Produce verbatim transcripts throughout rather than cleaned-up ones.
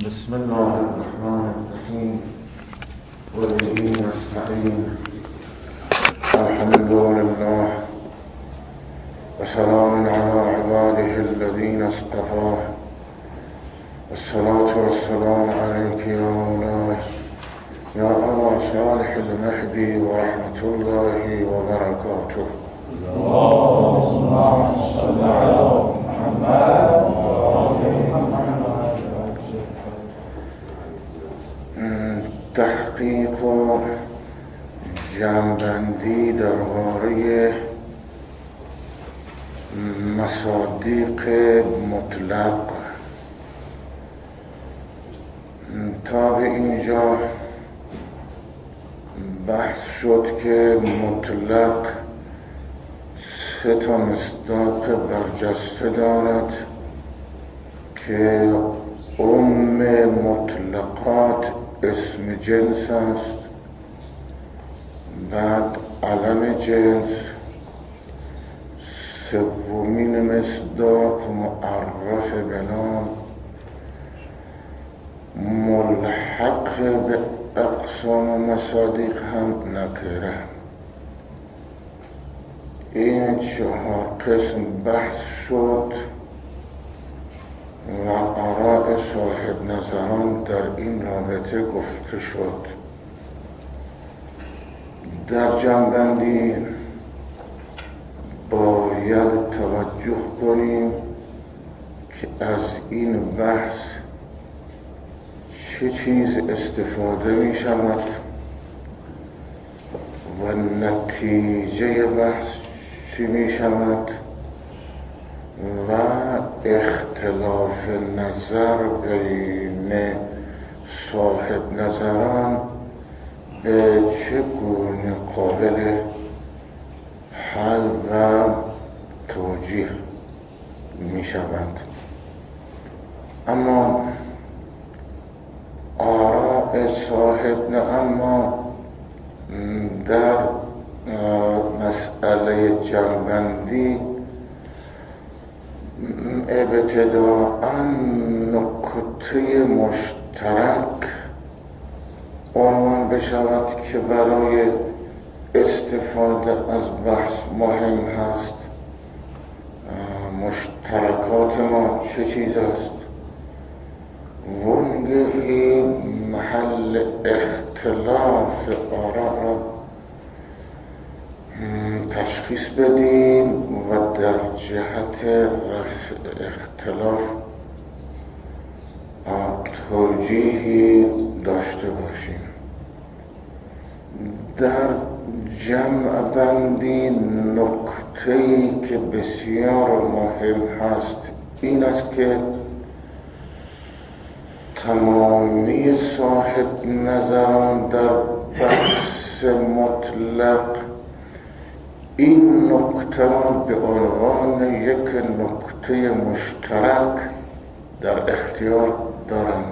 بسم الله الرحمن الرحیم وبه نستعین الحمد لله وسلام على عباده الذين اصطفى والصلاة والسلام عليك يا مولاي يا أبا صالح المهدي ورحمة الله وبركاته. اللهم صل على محمد وآل محمد. تحقیق و جمع‌بندی درباره مصادیق مطلق. تا به اینجا بحث شد که مطلق سه تا مصداق برجسته دارد که ام مطلقات اسم جنس است، بعد علم جنس، سومین مصداق معرف بنام ملحق به اقسام و مصادیق هم نکره. این چهار قسم بحث شد و آراء صاحب نظران در این رابطه گفته شد. در جمع‌بندی باید توجه کنیم که از این بحث چه چیز استفاده می شود و نتیجه بحث چی می شود و اختلاف نظر بین صاحب نظران به چه گونه قابل حل و توجیه می شوند. اما آراء صاحب نه اما در مسئله جمع‌بندی ابتداءً نکته مشترک عنوان بشود که برای استفاده از بحث مهم هست. مشترکات ما چه چیز است؟ وانگهی محل اختلاف آراء را تشخیص بدیم و در جهت رفع اختلاف توجیهی داشته باشیم. در جمع بندی نکته‌ای که بسیار مهم هست این است که تمامی صاحب نظران در بحث مطلق این نکته را به عنوان یک نکته مشترک در اختیار دارند.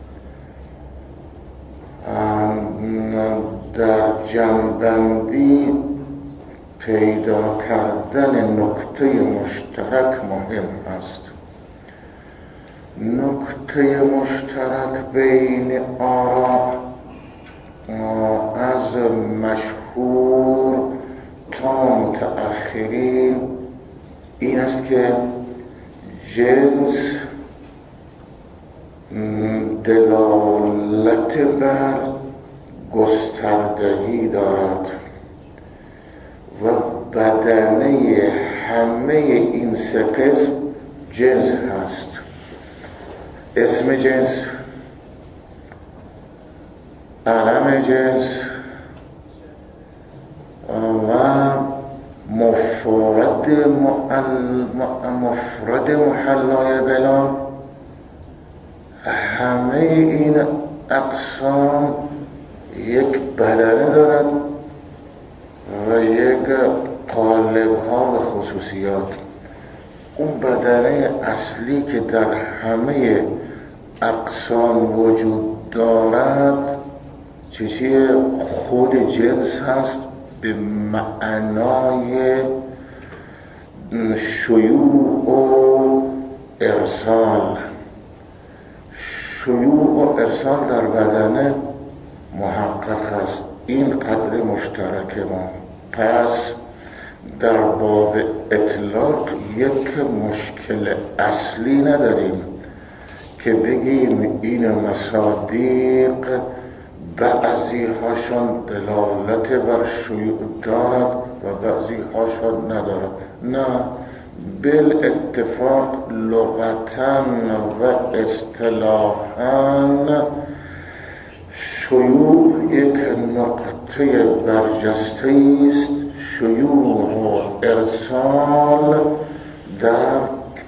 در جمع‌بندی پیدا کردن نکته مشترک مهم است. نکته مشترک بین آراء از مشهور تا متأخرین این است که جنس دلالت بر گستردگی دارد و بدنه همه این سه قسم جنس هست. اسم جنس، علم جنس و مفرد مفرد محلای بلان. همه این اقسام یک بدنه دارد و یک قالب ها و خصوصیات. اون بدنه اصلی که در همه اقسام وجود دارد چیزی خود جنس هست به معنای شیوع و ارسال. شیوع و ارسال در بدن محقق است. این قدر مشترک ما. پس در باب اطلاق یک مشکل اصلی نداریم که بگیم این مصادیق بعضی هاشون دلالت بر شیوع دارد و بعضی هاشون ندارد. نه، بالاتفاق لغتاً و اصطلاحاً شیوع یک نقطه برجسته است. شیوع و ارسال در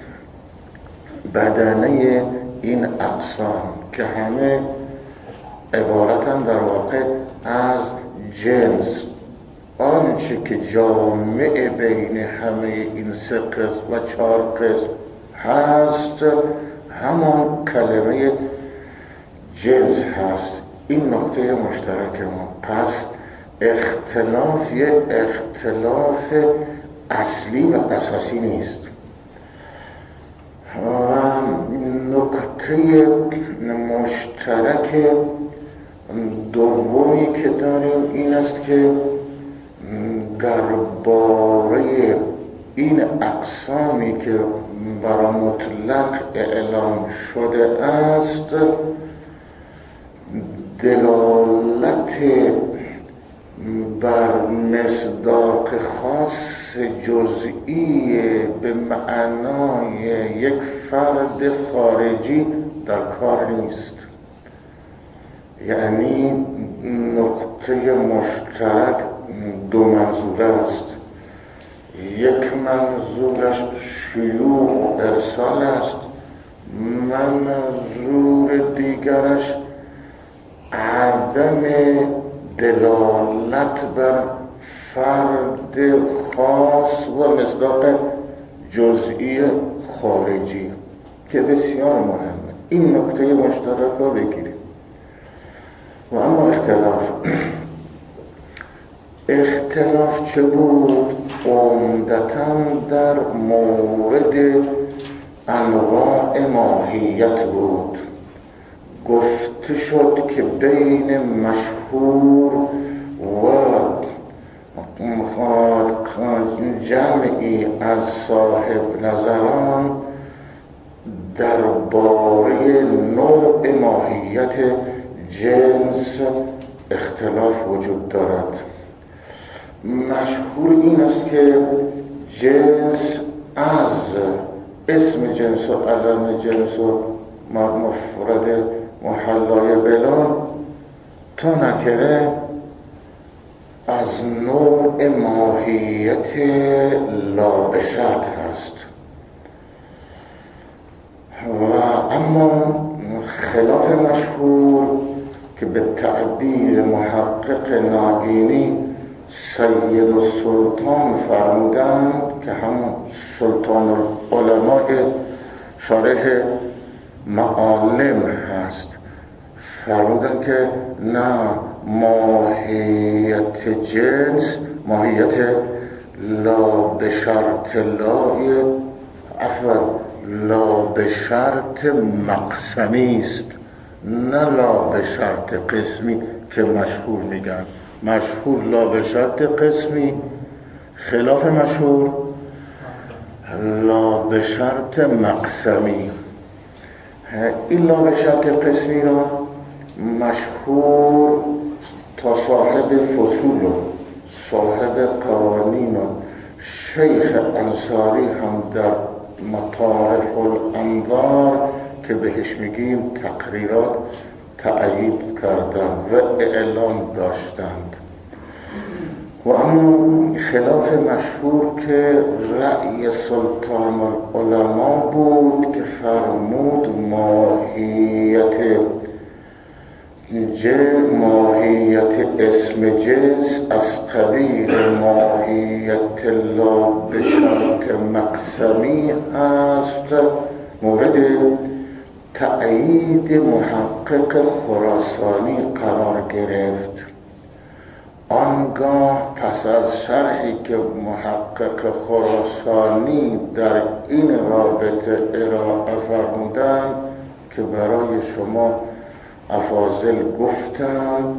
بدنه این اقسام که همه عبارتن در واقع از جنس، آنچه که جامع بین همه این سه قسم و چهار قسم هست همان کلمه جنس هست. این نقطه مشترک ما. پس اختلاف یه اختلاف اصلی و اساسی نیست. و نکته مشترک دومی که داریم این است که درباره این اقسامی که برای مطلق اعلام شده است دلالت بر مصداق خاص جزئی به معنای یک فرد خارجی در کار نیست. یعنی نقطه مشترک دو منظور است. یک منظورش شیوع و ارسال است، منظور دیگرش عدم دلالت بر فرد خاص و مصداق جزئی خارجی که بسیار مهمه. این نکته مشترک رو بگیریم. و اما اختلاف اختلاف چه بود؟ عمدتاً در مورد انواع ماهیت بود. گفته شد که بین مشهور و جمعی از صاحب نظران درباره نوع ماهیت جنس اختلاف وجود دارد. مشهور این است که جنس از اسم جنس و علم جنس و مفرد محلای بلا تا نکره از نوع ماهیت لا به شرط هست. و اما خلاف مشهور که به تعبیر محقق ناگینی سید السلطان فرمودند که همون سلطان العلماء شارح معالم هست، فرمودند که نه، ماهیت جنس ماهیت لا به شرط لای افضل لا به شرط مقسمی است، نه لا به شرط قسمی که مشهور میگن. مشهور لا به شرط قسمی، خلاف مشهور لا به شرط مقسمی. این لا به شرط قسمی را مشهور تا صاحب فصول و صاحب قوانین و شیخ انصاری هم در مطارح الانظار که بهش میگیم تقریرات تأیید کردند و اعلام داشتند. و اما خلاف مشهور که رأی سلطان العلماء بود که فرمود ماهیت ماهیت اسم جنس از قبیل ماهیت لا به شرط مقسمی است. مورد تأیید محقق خراسانی قرار گرفت. آنگاه پس از شرحی که محقق خراسانی در این رابطه ارائه فرمودند که برای شما افاضل گفتم.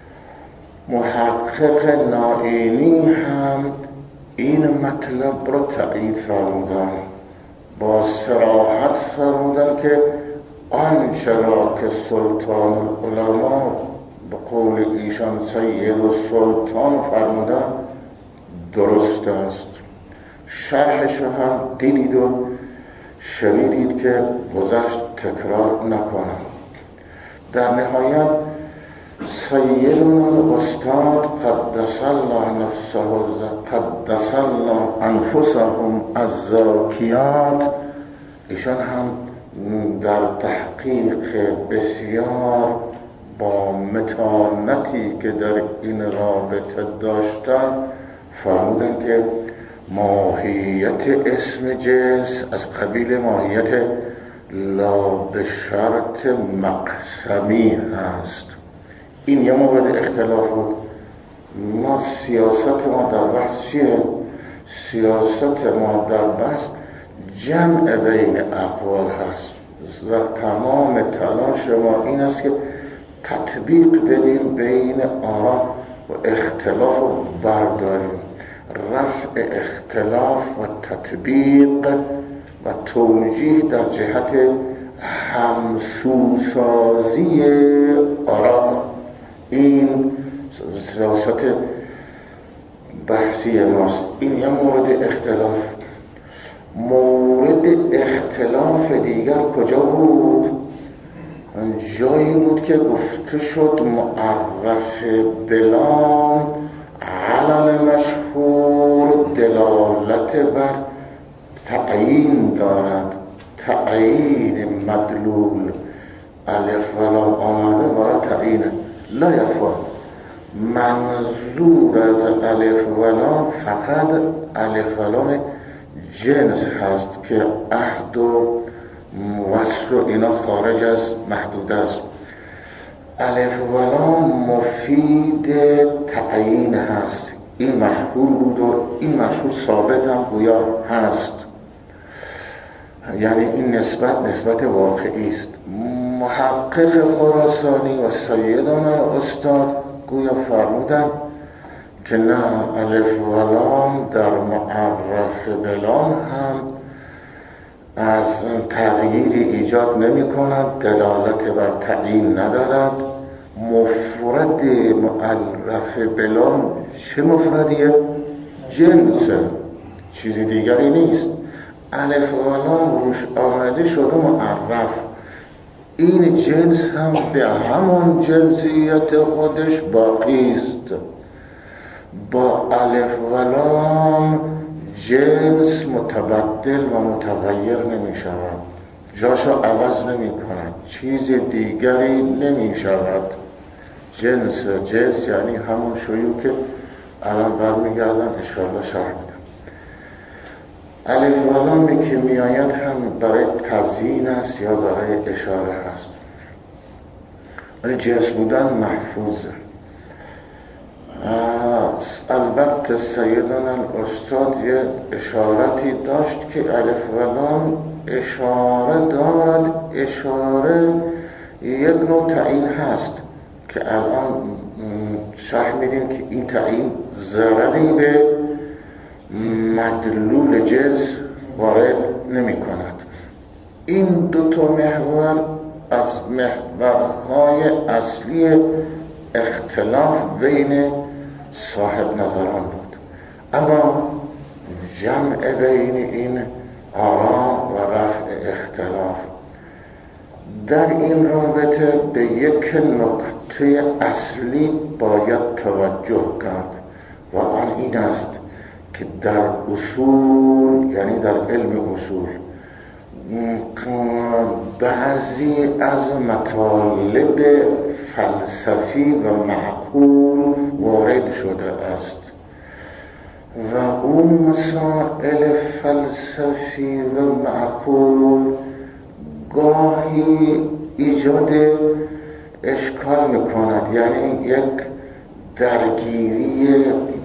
محقق نائینی هم این مطلب رو تایید فرمودن، با صراحت فرمودن که آنچه را که سلطان العلماء به قول ایشان سید السلطان فرمودن درست است. شرحش هم دیدید و شنیدید که گذشت تکرار نکنم. در نهایت سیدنا الاستاد قدس الله نفسه قدس الله انفسهم الزاکیات، ایشان هم در تحقیق بسیار با متانتی که در این رابطه داشتن فرمودن که ماهیت اسم جنس از قبیل ماهیت لا به شرط مقسمی هست. این یه مورد اختلاف بود. ما سیاست ما در بحث چیه؟ سیاست ما در بحث جمع بین اقوال هست و تمام تلاش ما این است که تطبیق بدیم بین آراء و اختلاف رو برداریم. رفع اختلاف و تطبیق و توجیه در جهت همسوسازی آراء، این سیاست بحثی ماست. این یه مورد اختلاف. مورد اختلاف دیگر کجا بود؟ جایی بود که گفته شد معرف بلام علل مشهور دلالت بر تعیین دارد. تعیین مدلول الف و لام آمده برای تعیین لا یخفا. منظور از الف و لام فقط الف و لام جنس هست که عهد و وصل و اینا خارج از محدود است. الف و لام مفید تعیین هست. این مشهور بود و این مشهور ثابت هم گویا هست، یعنی این نسبت نسبت واقعی است. محقق خراسانی و سیدنا استاد گویا فرمودن که نه، الف و لام در معرف بلام هم از تغییری ایجاد نمی کند، دلالت بر تعیین ندارد. مفرد معرف بلام چه مفردیه؟ جنس، چیزی دیگری نیست. الف و لام روش آمده شده معرف. این جنس هم به همون جنسیت خودش باقی است. با الف و لام جنس متبدل و متغیر نمی شود، جاشو عوض نمی کند، چیز دیگری نمی شود. جنس جنس یعنی همون شیوع که الان برمیگردم انشاءالله شرح میدم. الف و لامی که میآید هم برای تزیین است یا برای اشاره است، ولی جنس بودن محفوظه. البته سیدنا الاستاد یه اشارتی داشت که الف و لام اشاره دارد. اشاره یک نوع تعیین هست که الان شرح میدیم که این تعیین ضرری به مدلول جنس وارد نمی کند. این دو تا محور از محورهای اصلی اختلاف بین صاحب نظران بود. اما جمع بین این آراء و رفع اختلاف در این رابطه به یک نکته اصلی باید توجه کرد و آن این است که در اصول، یعنی در علم اصول، بعضی از مطالب فلسفی و معقول وارد شده است و اون مسائل فلسفی و معقول گاهی ایجاد اشکال میکند، یعنی یک درگیری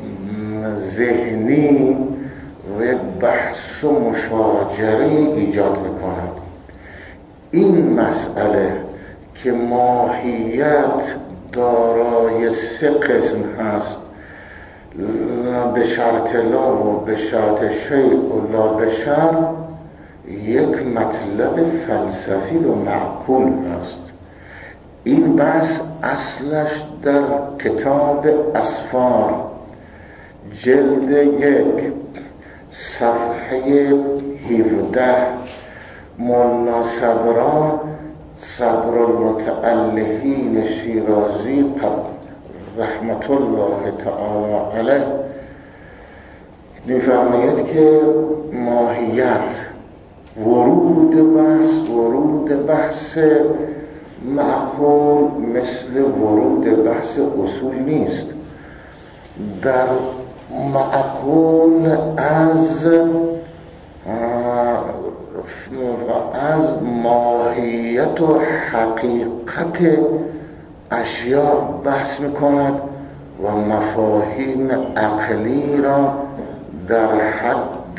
ذهنی و یک بحث و مشاجره ایجاد میکند. این مسئله که ماهیت دارای سه قسم هست، به شرط لا و به شرط شیء و لا به شرط، یک مطلب فلسفی و معقول هست. این بحث اصلش در کتاب اسفار جلد یک صفحه هفده مولانا صدرا صدر المتألهین شیرازی رحمت الله تعالی علیه می‌فرماید که ماهیت ورود بحث ورود بحث معقول مثل ورود بحث اصول نیست. در معقول از از ماهیت و حقیقت اشیاء بحث میکند و مفاهیم عقلی را در حد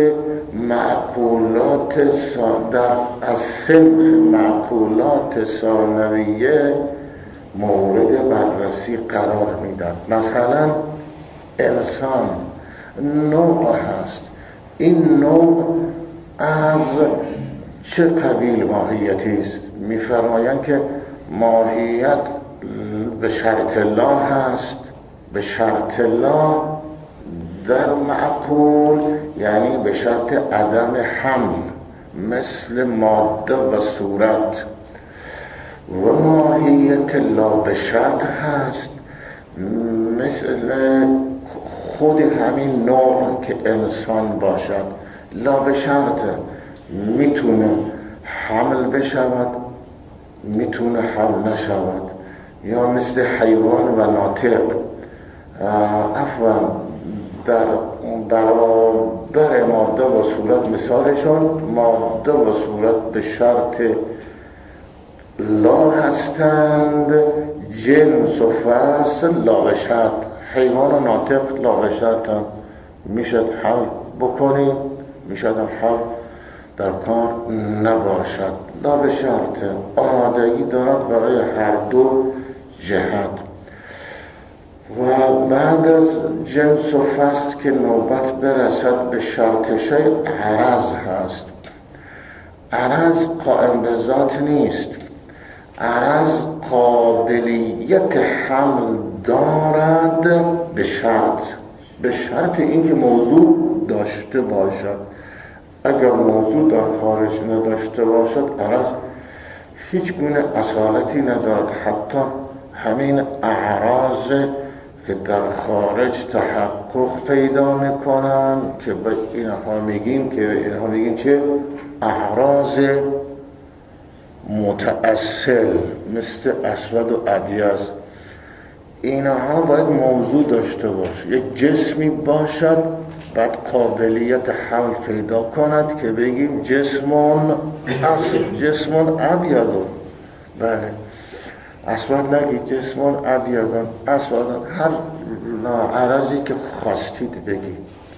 معقولات در از سنخ معقولات ثانویه مورد بررسی قرار میدن. مثلا انسان نوع هست، این نوع از چه قبیل ماهیتی است؟ میفرمایند که ماهیت به شرط لا هست. به شرط لا در معقول یعنی به شرط عدم حمل، مثل ماده و صورت. و ماهیت لا به شرط هست، مثل خود همین نوع که انسان باشد. لا به شرط میتونه حمل بشود، میتونه حمل نشود، یا مثل حیوان و ناطق. افوا در برابر ماده و صورت مثالشون ماده و صورت به شرط لا هستند، جنس و فصل لا به شرط. حیوان و ناطق لا به شرط هم میشد حمل بکنیم، میشد هم حمل در کار نباشد. لا به شرط آمادگی دارد برای هر دو جهت. و بعد از جنس و فصل که نوبت برسد به شرط شیء، عرض هست. عرض قائم به ذات نیست، عرض قابلیت حمل دارد به شرط به شرط اینکه موضوع داشته باشد. اگر موضوع در خارج نداشته باشد، عرض هیچ گونه اصالتی ندارد. حتی همین اعراض که در خارج تحقق پیدا میکنن که به اینها میگیم که اینها میگیم چه؟ اعراض متأصل، مثل اسود و ابیض. اینها باید موضوع داشته باشه، یک جسمی باشد بعد قابلیت حمل پیدا کند که بگیم جسمون اصل، جسمون ابیضون. بله، اسود نگید، جسمون ابیضون، اسودون، هر عرضی که خواستید بگید.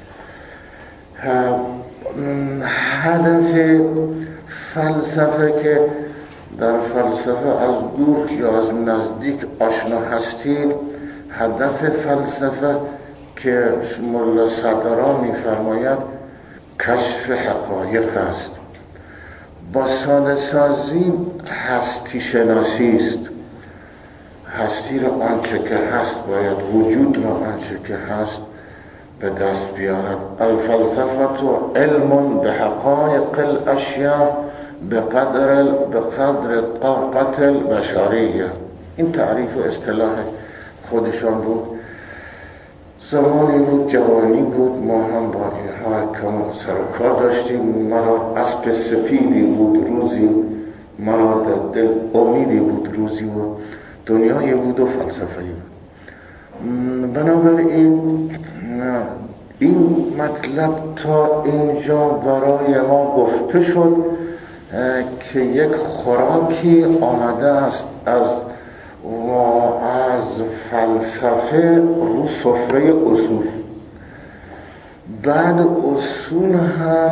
هدف فلسفه که در فلسفه از دور یا از نزدیک آشنا هستید، هدف فلسفه که مولانا صدرا می‌فرماید کشف حقایق است. با ساده سازی هستی شناسی است. هستی را آنچه که هست باید وجود را آنچه که هست به دست بیارد. الفلسفه علم به حقایق الاشیاء به قدر به قدر طاقت البشریه. این تعریف و اصطلاح خودشان بود. زمانی بود، جوانی بود، ما هم با اینها کم سر و کار داشتیم. مرا اسب سفیدی بود روزی، مرا در دل امیدی بود روزی، و دنیای بود و فلسفه‌ای بود. بنابراین این مطلب تا اینجا برای ما گفته شد که یک خوراکی آمده است از و از فلسفه رو سفره اصول. بعد اصول هم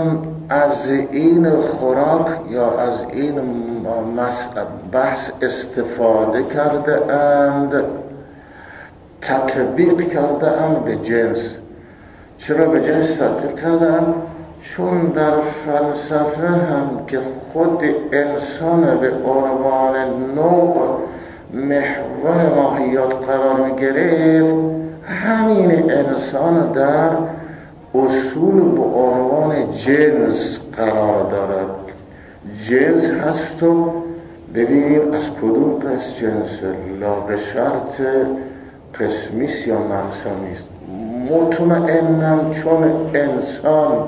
از این خوراک یا از این بحث استفاده کرده اند، تطبیق کرده اند به جنس. چرا به جنس تطبیق کرده اند؟ چون در فلسفه هم که خود انسان به عنوان نوع محور ماهیات قرار می گرفت، همین انسان در اصول به عنوان جنس قرار دارد. جنس هست و ببینیم از کدوم قسم جنس، لا به شرط قسمیست یا مقسمیست. مطمئنم چون انسان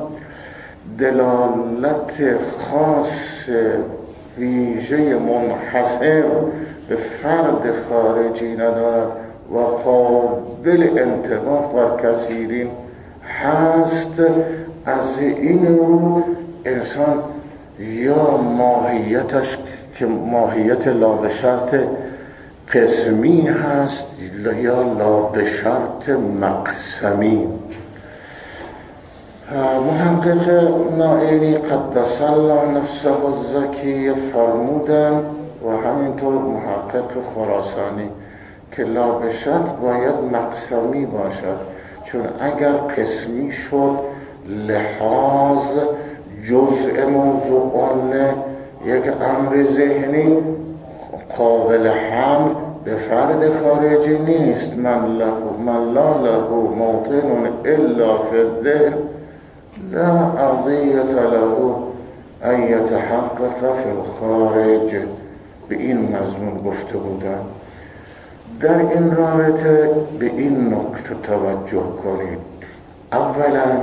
دلالت خاص ویژه منحصر به فرد خارجی ندارد و قابل انطباق بر کثیرین هست، از این رو انسان یا ماهیتش که ماهیت لا به شرط قسمی هست یا لا به شرط مقسمی. محقق نائینی قدس الله نفسه الزکی فرمودند و همینطور محقق خراسانی که لا به شرط باید مقسمی باشد، چون اگر قسمی شد لحاظ جزء موضوع یک امر ذهنی قابل حمل به فرد خارجی نیست. من له من لا له موطن الا فی الذهن لا ارضیة له ان یتحقق فی الخارج. به این مضمون گفته بودم. در این رابطه به این نکته توجه کنید. اولا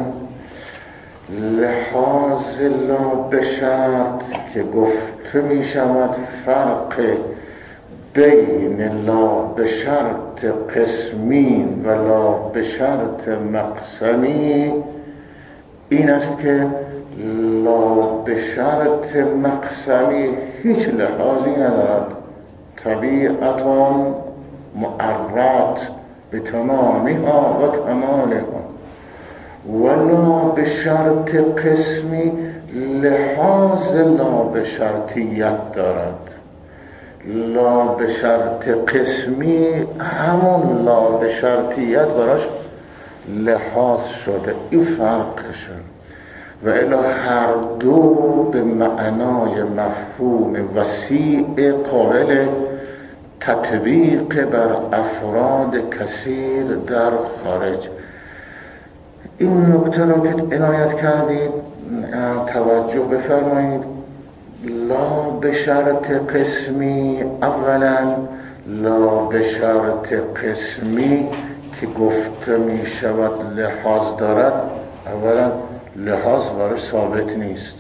لحاظ لا به شرط که گفته می شود فرق بین لا به شرط قسمی و لا به شرط مقسمی این است که لا به شرط مقسمی هیچ لحاظی ندارد، طبیعتان معرات به تمامها و کمالها، ولا به شرط قسمی لحاظ لا به شرطیت دارد. لا به شرط قسمی همون لا به شرطیت براش لحاظ شده، این فرقشون. و الا هر دو به معنای مفهوم وسیع قابل تطبیق بر افراد کثیر در خارج. این نکته رو که عنایت کردید توجه بفرمایید. لا به شرط قسمی، اولا لا به شرط قسمی که گفته می شود لحاظ دارد، اولا لحاظ برای ثابت نیست.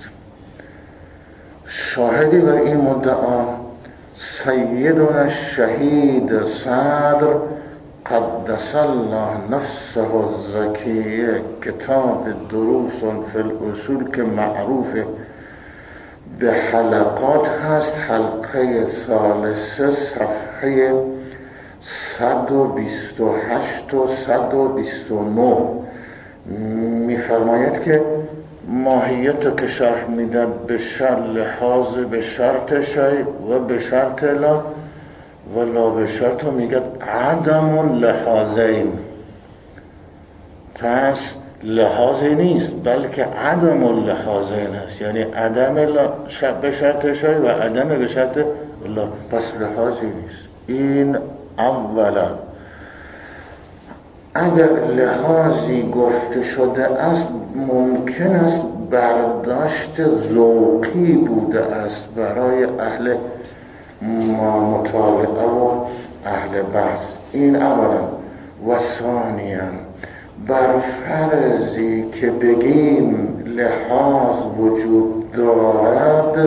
شاهدی بر این مدعا سیدنا الشهید صدر قدس الله نفسه الزکیه، کتاب دروس فی الاصول که معروف به حلقات هست، حلقه ثالثه صفحه صد و بیست و هشت و صد و بیست و نه می‌فرماید که ماهیت رو که شرح میدن به شرط لحاظ به شرط شی و به شرط لا و لا به شرط رو میگد عدم لحاظین. پس لحاظی نیست بلکه عدم اللحاظین هست، یعنی عدم به شرط شای و عدم به شرط لا، پس لحاظی نیست. این اولا. اگر لحاظی گفته شده است ممکن است برداشت ذوقی بوده است برای اهل مطالعه و اهل بحث. این اولا. و ثانیا بر فرضی که بگیم لحاظ وجود دارد،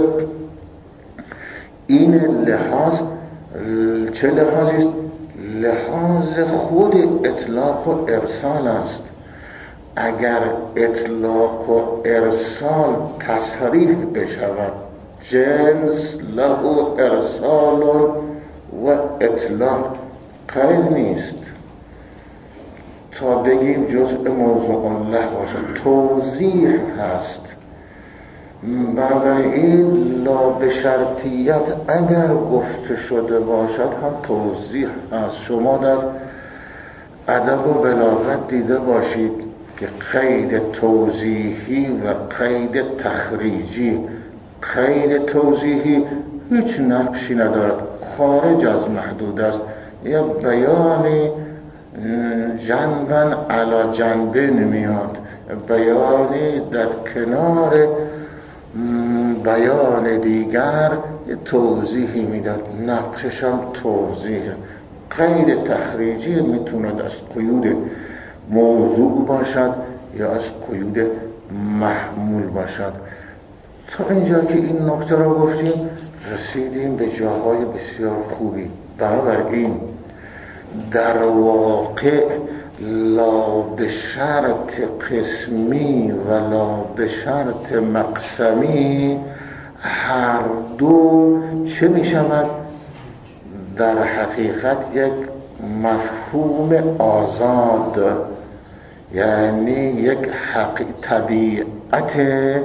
این لحاظ چه لحاظی است؟ لحاظ خود اطلاق و ارسال است. اگر اطلاق و ارسال تصریح بشود، جنس له ارسال و اطلاق قید نیست. تا بگیم جزء موضوع الله باشد توضیح هست. بنابراین لا به شرطیت اگر گفته شده باشد هم توضیح هست. شما در ادب و بلاغت دیده باشید که قید توضیحی و قید تخریجی، قید توضیحی هیچ نقشی ندارد، خارج از محدود است، یا بیانی جنبن علا جنبه نمیاد، بیانی در کنار بیان دیگر یه توضیحی میداد، نقشش هم توضیح. قید تخریجی میتوند از قیود موضوع باشد یا از قیود محمول باشد. تا اینجا که این نکته را گفتیم رسیدیم به جاهای بسیار خوبی. بنابراین در واقع لا به شرط قسمی و لا به شرط مقسمی هر دو چه می شود؟ در حقیقت یک مفهوم آزاد، یعنی یک حقیقت طبیعت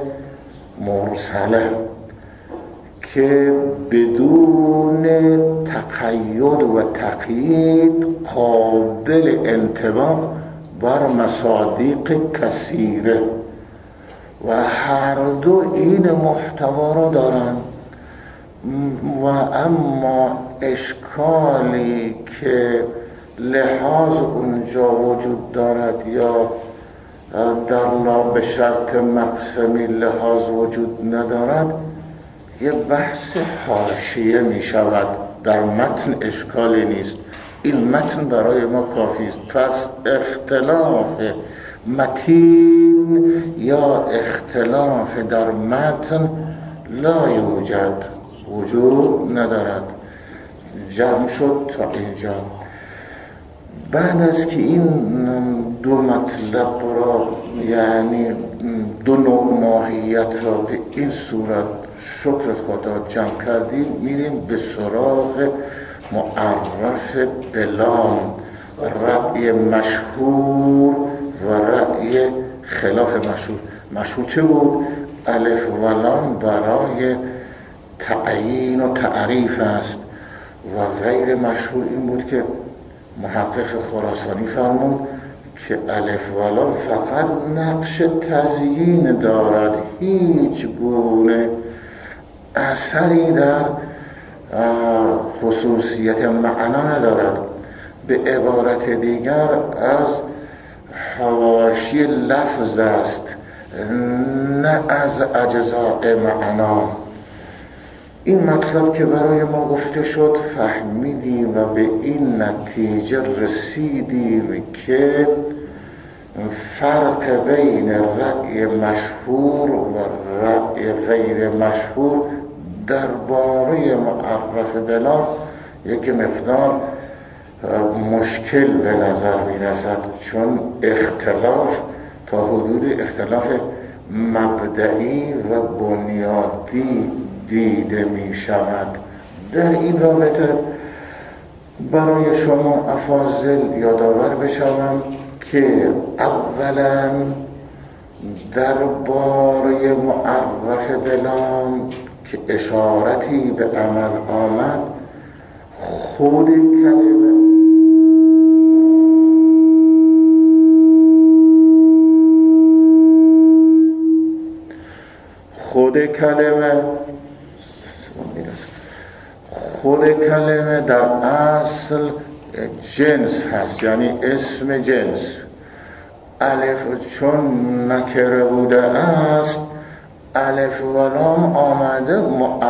مرسله که بدون تقید و تقیید قابل انطباق بر مصادیق کثیره و هر دو این محتوا را دارند. و اما اشکالی که لحاظ اونجا وجود دارد یا در لا به شرط مقسمی لحاظ وجود ندارد، یه بحث حاشیه می شود. در متن اشکالی نیست، این متن برای ما کافی است. پس اختلاف متین یا اختلاف در متن لا یوجد، وجود ندارد. جمع شد تا اینجا. بعد از که این دو مطلب را، یعنی دو نوع ماهیت را به این صورت شکر خدا جمع کردیم، میریم به سراغ معرف بلام، رأی مشهور و رأی خلاف مشهور. مشهور چه بود؟ الف و لام برای تعیین و تعریف است و غیر مشهور این بود که محقق خراسانی فرمود که الف و لام فقط نقش تزیین دارد، هیچ گونه اثری در خصوصیت معنا ندارد. به عبارت دیگر از حواشی لفظ است، نه از اجزاء معنا. این مطلب که برای ما گفته شد فهمیدیم و به این نتیجه رسیدیم که فرق بین رأی مشهور و رأی غیر مشهور درباره معرف بلا یک مقدار مشکل به نظر می رسد، چون اختلاف تا حدود اختلاف مبدئی و بنیادی دیده می شود. در این رابطه برای شما افاضل یادآور بشوم که اولا درباره معرف بلام که اشارتی به عمل آمد، خود کلمه خود کلمه خود کلمه در اصل جنس هست، یعنی اسم جنس. الف چون نکره بوده است، الف و لام آمده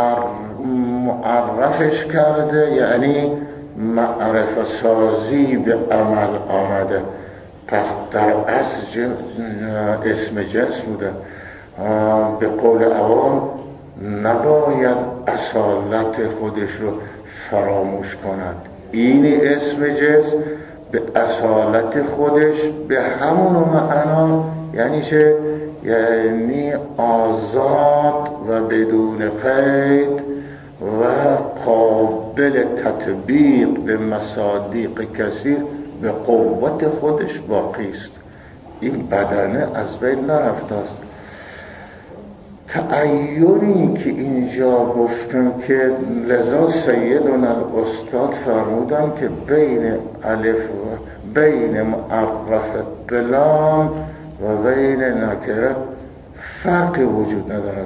معرفش کرده، یعنی معرفه سازی به عمل آمده. پس در اصل جن... اسم جنس بوده. به قول عوام نباید اصالت خودش رو فراموش کند. این اسم جنس به اصالت خودش به همون معنا، یعنی چه؟ یعنی آزاد و بدون قید و قابل تطبیق به مصادیق کثیر به قوت خودش باقی است. این بدنه از بین نرفته است. تعینی که اینجا گفتم که لذا سیدنا الاستاد فرمودن که بین الف و بین معرف بلام و بین نکره فرقی وجود ندارد.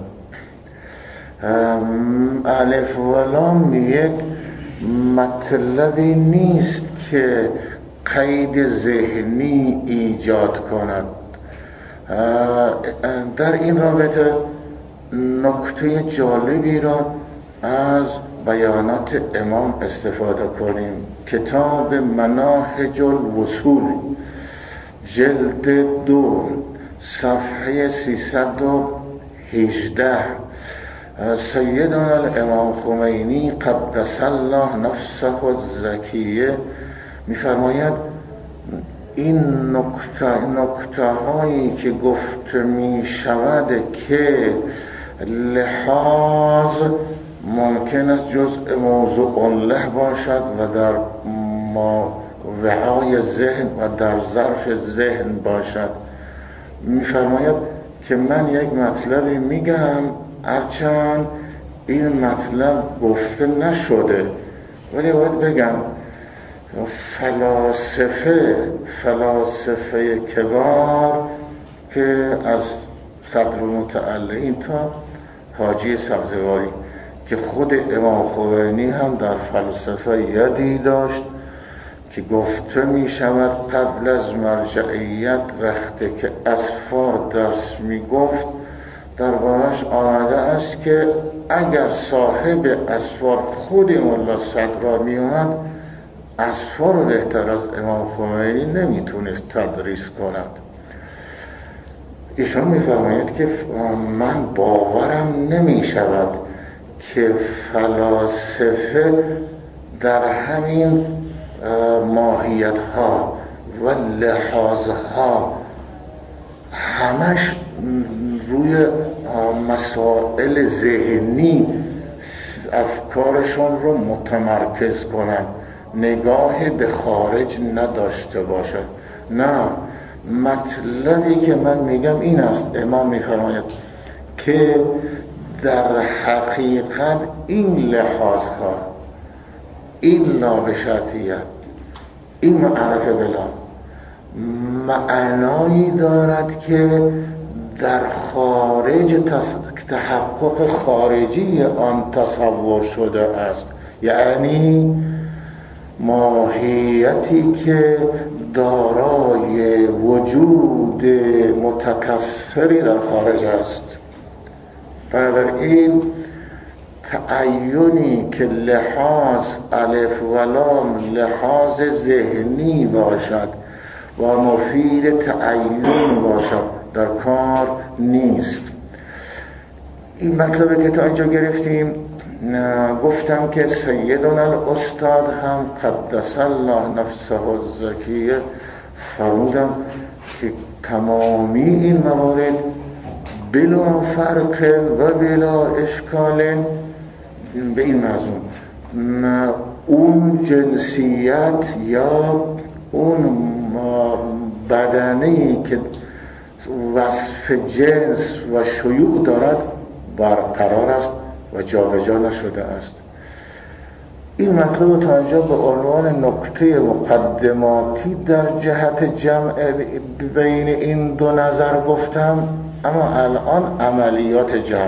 الف و لام یک مطلبی نیست که قید ذهنی ایجاد کند. در این رابطه نکته جالبی را از بیانات امام استفاده کنیم. کتاب مناهج الوصول جلد دو صفحه سیصد و هجده سیدنا الامام خمینی قدس الله نفسه الزکیه می‌فرماید این نکته نکته هایی که گفته می شود که لحاظ ممکن است جزء موضوع له باشد و در وعای ذهن و در ظرف ذهن باشد. می‌فرماید که من یک مطلبی میگم هرچند این مطلب گفته نشده ولی باید بگم. فلاسفه فلاسفه کبار که از صدر متعلقین تا حاجی سبزواری که خود امام خمینی هم در فلسفه یدی داشت که گفته می شود قبل از مرجعیت وقتی که اسفار درس می گفت دربارش آمده است که اگر صاحب اسفار خود ملا صدرا می اومد اسفار رو بهتر از امام خمینی نمیتونست تدریس کند. ایشان میفرماید که من باورم نمی شود که فلاسفه در همین ماهیت ها و لحاظ ها همش روی مسائل ذهنی افکارشون رو متمرکز کنند، نگاه به خارج نداشته باشد. نه، مطلبی که من میگم این است. امام میفرماید که در حقیقت این لحاظها، این لابشرطیت، این معرفه بلا معنایی دارد که در خارج تحقق خارجی آن تصور شده است، یعنی ماهیتی که دارای وجود متکثری در خارج است. بنابراین تعینی که لحاظ الف و لام لحاظ ذهنی باشد و مفید تعین باشد در کار نیست. این مطلبی که تا اینجا گرفتیم گفتم که سیدنا الاستاد هم قدس الله نفسه الزکیه فرمودم که تمامی این موارد بلا فرق و بلا اشکال به این مضمون اون جنسیت یا اون بدنه‌ای که وصف جنس و شیوع دارد برقرار است و جابجا نشده است. این مطلب تا اینجا به عنوان نکته مقدماتی در جهت جمع بین این دو نظر گفتم، اما الان عملیات جمع.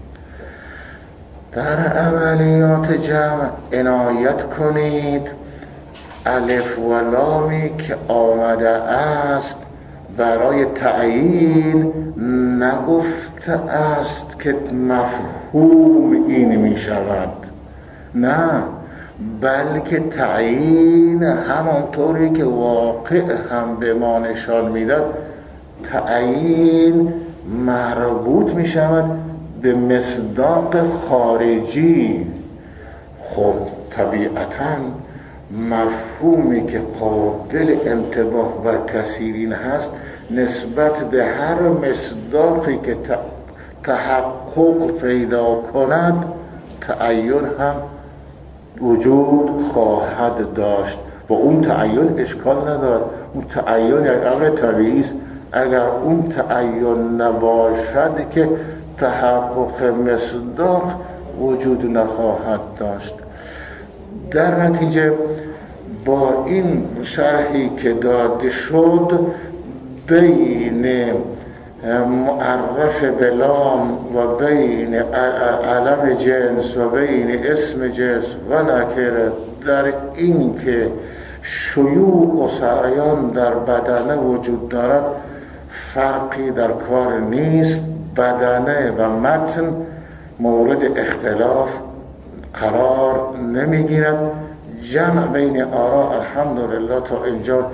در عملیات جمع عنایت کنید الف و لامی که آمده است برای تعیین نگفته است که مفهوم این می شود، نه، بلکه تعیین همانطوری که واقع هم به ما نشان میداد تعیین مربوط می شود به مصداق خارجی. خب طبیعتاً مفهومی که قابل انطباق بر کثیرین هست نسبت به هر مصداقی که تحقق پیدا کند تعین هم وجود خواهد داشت و اون تعین اشکال ندارد. اون تعین یک امر طبیعی است. اگر اون تعین نباشد که تحقق مصداق وجود نخواهد داشت. در نتیجه با این شرحی که داده شد بین معرف بلام و بین علم جنس و بین اسم جنس و نکره در این که شیوع و سرایان در بدنه وجود دارد فرقی در کار نیست. بدنه و متن مورد اختلاف قرار نمیگیرد. جمع بین آراء الحمدلله تا اینجا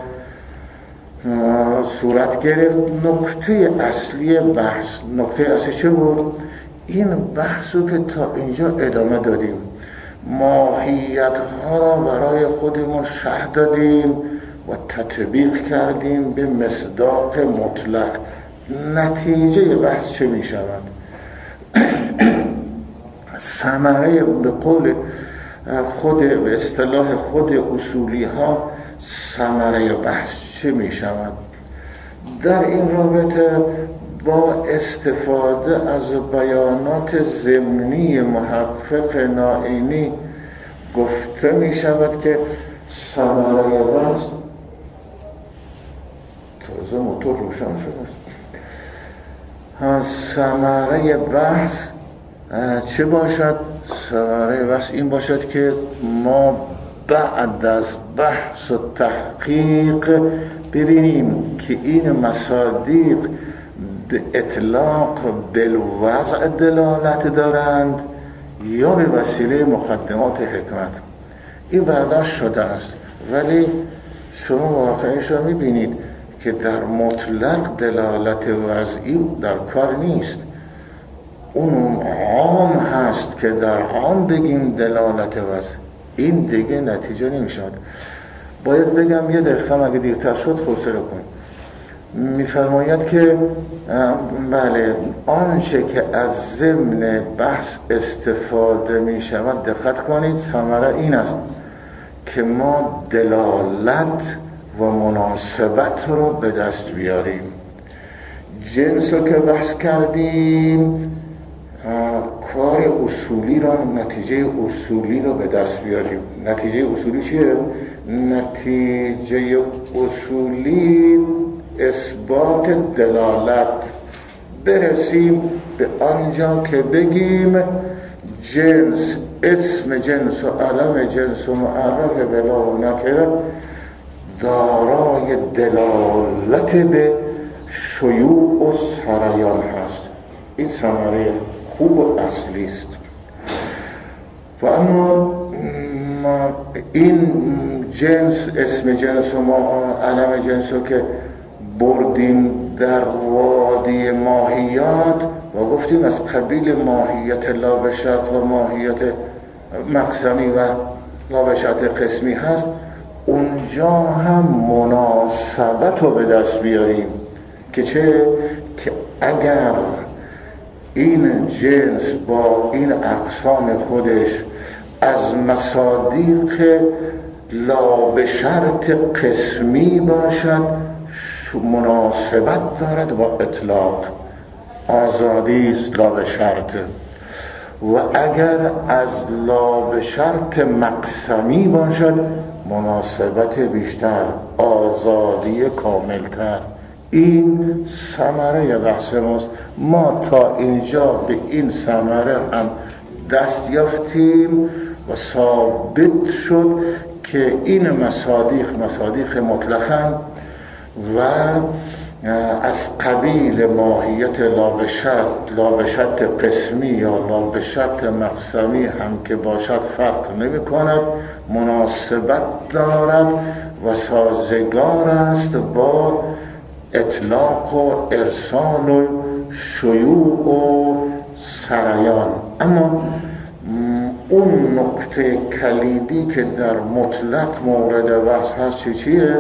صورت گرفت. نکته اصلی بحث نکته اصلی چه بود؟ این بحثو که تا اینجا ادامه دادیم، ماهیت ها را برای خودمون شرح دادیم و تطبیق کردیم به مصداق مطلق. نتیجه بحث چه می شود؟ ثمره به قول خود به اصطلاح خود اصولی ها ثمره بحث چه می شود؟ در این رابطه با استفاده از بیانات ضمنی محقق نائینی گفته می شود که ثمره بحث تازه موتور روشن شده است. ثمره بحث چه باشد؟ ثمره بحث این باشد که ما بعد از بحث و تحقیق ببینیم که این مصادیق به اطلاق بالوضع دلالت دارند یا به وسیله مقدمات حکمت. این برداشت شده است، ولی شما واقعیش را میبینید که در مطلق دلالت وضعی در کار نیست. اون عام هست که در عام بگیم دلالت وضع، این دیگه نتیجه نمیشد. باید بگم یه دقیقه اگه دیرتر شد حوصله کنید. میفرماید که بله آنچه که از ضمن بحث استفاده میشود دقت کنید ثمره این است که ما دلالت و مناسبت رو به دست بیاریم. جنس رو که بحث کردیم کار اصولی را نتیجه اصولی رو به دست بیاریم. نتیجه اصولی چیه؟ نتیجه اصولی اثبات دلالت. برسیم به آنجا که بگیم جنس اسم جنس و علم جنس و معرف بلا و نکره دارای دلالت به شیوع و سرایان هست. این ثمره خوب و اصلی است. و اما این جنس اسم جنس و علم جنس رو که بردیم در وادی ماهیات و گفتیم از قبیل ماهیت لا به شرط و ماهیت مقسمی و لا به شرط قسمی هست، اونجا هم مناسبت رو به دست بیاریم که چه؟ که اگر این جنس با این اقسام خودش از مصادیق لا به شرط قسمی باشد مناسبت دارد با اطلاق، آزادی است لا به شرط. و اگر از لا به شرط مقسمی باشد مناسبت بیشتر، آزادی کاملتر. این ثمره بحث ماست. ما تا اینجا به این ثمره هم دست یافتیم و ثابت شد که این مصادیق مصادیق مطلقاً و از قبیل ماهیت لا به شرط لا به شرط قسمی یا لا به شرط مقسمی هم که باشد فرق نمی کند، مناسبت دارد و سازگار است با اطلاق و ارسال و شیوع و سرایان. اما اون نکته کلیدی که در مطلق مورد بحث هست چی چیه؟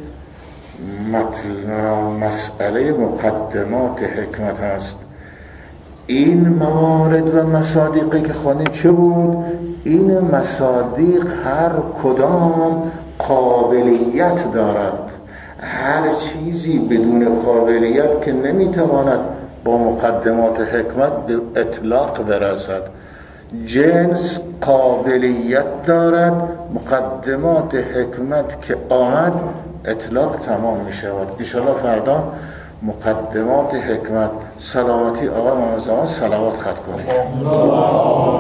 مسئله مقدمات حکمت هست. این موارد و مصادیقی که خوانیم چه بود؟ این مصادیق هر کدام قابلیت دارد. هر چیزی بدون قابلیت که نمیتواند با مقدمات حکمت به اطلاق برسد. جنس قابلیت دارد، مقدمات حکمت که آمد اطلاق تمام می شود. انشاءالله فردا مقدمات حکمت. سلامتی آقای محمد زمان صلوات خط کنید.